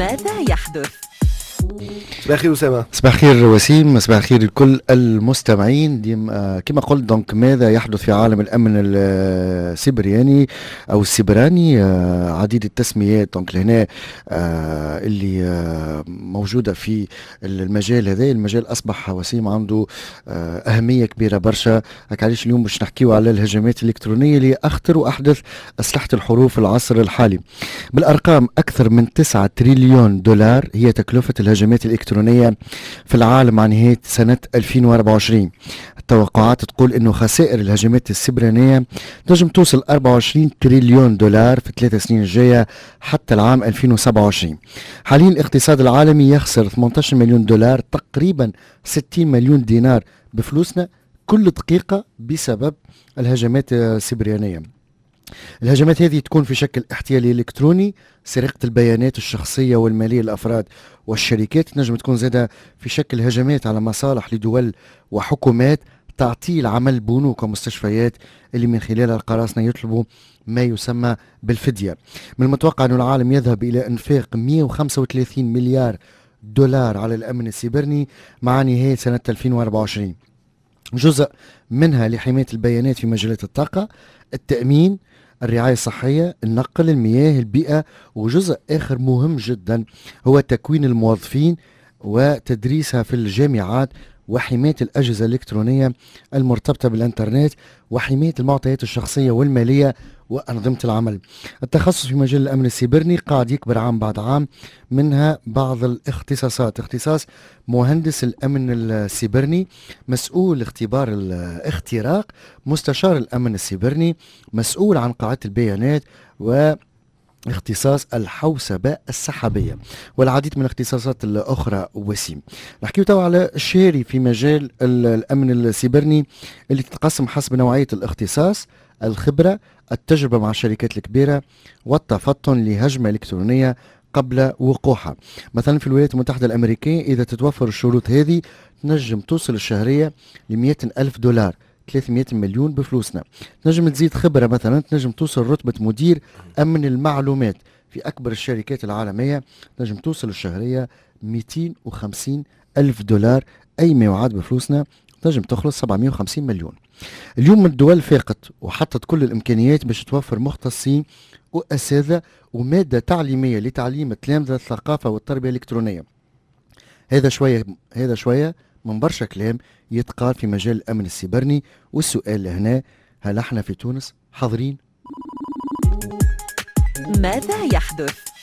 ماذا يحدث؟ صباح الخير أسامة. صباح الخير وسيم، صباح الخير لكل المستمعين. كما قلت دونك ماذا يحدث في عالم الأمن السيبراني أو السيبراني، عديد التسميات دونك لهنا اللي موجودة في المجال هذا. المجال أصبح وسيم عنده أهمية كبيرة برشا. علاش اليوم باش نحكيو على الهجمات الإلكترونية اللي أخطر وأحدث أسلحة الحروب في العصر الحالي. بالأرقام أكثر من 9 تريليون دولار هي تكلفة الهجمات الإلكترونية في العالم عن نهاية سنة 2024. التوقعات تقول أنه خسائر الهجمات السبرانية تنجم توصل 24 تريليون دولار في 3 سنين الجاية حتى العام 2027. حاليا الاقتصاد العالمي يخسر 18 مليون دولار، تقريبا 60 مليون دينار بفلوسنا كل دقيقة بسبب الهجمات السبرانية. الهجمات هذه تكون في شكل احتيال إلكتروني، سرقة البيانات الشخصية والمالية للأفراد والشركات، نجم تكون زادة في شكل هجمات على مصالح لدول وحكومات، تعطيل عمل بنوك ومستشفيات اللي من خلالها القراصنة يطلبوا ما يسمى بالفدية. من المتوقع أن العالم يذهب إلى إنفاق 135 مليار دولار على الأمن السيبراني مع نهاية سنة 2024، جزء منها لحماية البيانات في مجالات الطاقة، التأمين، الرعاية الصحية، النقل، المياه، البيئة، وجزء آخر مهم جدا هو تكوين الموظفين وتدريسها في الجامعات، وحماية الأجهزة الإلكترونية المرتبطة بالإنترنت، وحماية المعطيات الشخصية والمالية وأنظمة العمل. التخصص في مجال الأمن السيبراني قاعد يكبر عام بعد عام، منها بعض الاختصاصات. اختصاص مهندس الأمن السيبراني، مسؤول اختبار الاختراق، مستشار الأمن السيبراني، مسؤول عن قاعدة البيانات، واختصاص الحوسبة السحابية، والعديد من الاختصاصات الأخرى. وسيم نحكيو توا على الشهري في مجال الأمن السيبراني اللي تتقسم حسب نوعية الاختصاص، الخبرة، التجربة مع الشركات الكبيرة، والتفطن لهجمة إلكترونية قبل وقوعها. مثلا في الولايات المتحدة الأمريكية إذا تتوفر الشروط هذه تنجم توصل الشهرية ل100 ألف دولار، 300 مليون بفلوسنا. تنجم تزيد خبرة، مثلا تنجم توصل رتبة مدير أمن المعلومات في أكبر الشركات العالمية، تنجم توصل الشهرية 250 ألف دولار، أي ما يعاد بفلوسنا تنجم تخلص 750 مليون. اليوم الدول فاقت وحطت كل الإمكانيات باش توفر مختصين وأساتذة ومادة تعليمية لتعليم التلامذة الثقافة والتربية الإلكترونية. هذا شوية من برشا كلام يتقال في مجال الأمن السيبراني. والسؤال هنا، هل احنا في تونس حاضرين؟ ماذا يحدث؟